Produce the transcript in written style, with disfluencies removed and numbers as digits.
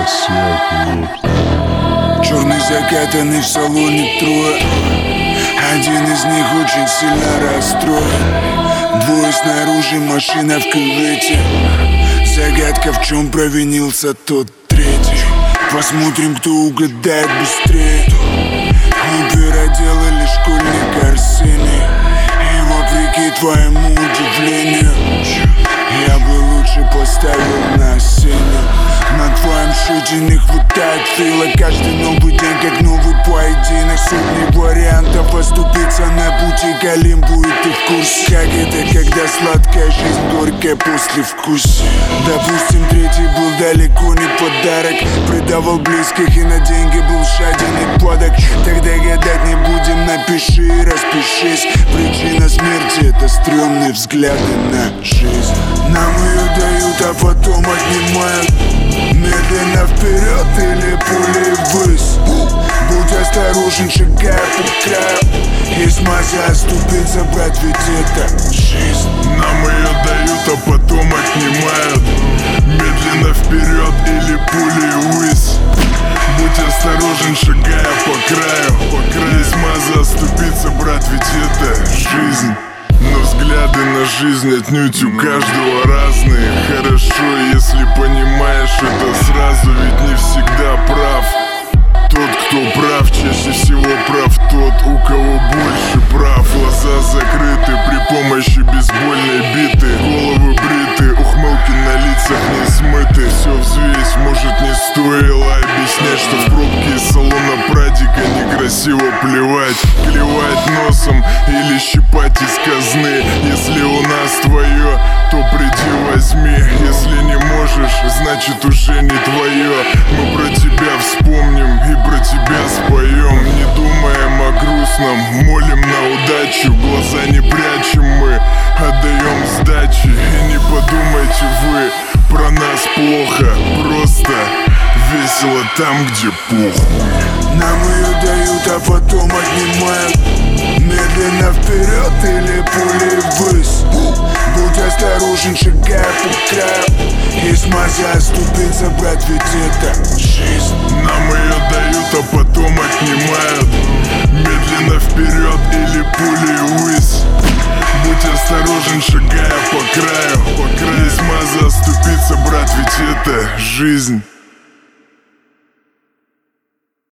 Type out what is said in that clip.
Черный закатанный в салоне трое. Один из них очень сильно расстроен. Двое снаружи, машина в кювете. Загадка, в чем провинился тот третий. Посмотрим, кто угадает быстрее. Опера делали школьник Арсений. И вопреки твоему удивлению, я бы лучше поставил на сцене. На твоем счете не хватает фила. Каждый новый день как новый поединок. Сотни вариантов оступиться на пути к Олимпу. И ты в курсе, как это, когда сладкая жизнь горькая после вкуса. Допустим, третий был далеко не подарок. Предавал близких и на деньги был жаден и подок. Тогда гадать не будем, напиши и распишись. Причина смерти — это стрёмные взгляды на жизнь. Нам ее дают, а потом отнимают. Медленно вперед или пулей ввысь. Будь осторожен, шагая по краю. Есть масса оступиться, брат, ведь это жизнь. Нам ее дают, а потом отнимают. Медленно вперед или пулей ввысь. Будь осторожен, шагая по краю. Есть масса оступиться, брат, ведь это жизнь. Но взгляды на жизнь отнюдь у каждого разные. Хорошо, если понимаешь это сразу, ведь не всегда прав тот, кто прав. Чаще всего прав тот, у кого больше прав. Глаза закрыты при помощи бейсбольной биты. Головы бриты, ухмылки на лицах не смыты. Все взвесь, может, не стоило объяснять, что в пробке из салона прадика некрасиво плевать. Клевать носом или щипать из казны. Если у нас твое, то приди возьми. Если не можешь, значит уже не твое. Мы про тебя вспомним и про тебя споем. Не думаем о грустном, молим на удачу. Глаза не прячем мы, отдаем сдачи. И не подумайте вы про нас плохо. Просто весело там, где похуй. Нам ее дают, а потом отнимают. Медленно вперед или пулей ввысь. Будь осторожен, шагая по краю. Есть масса оступиться, брат, ведь это жизнь. Нам ее дают, а потом отнимают. Медленно вперед или пулей ввысь. Будь осторожен, шагая по краю. Есть масса оступиться, брат, ведь это жизнь.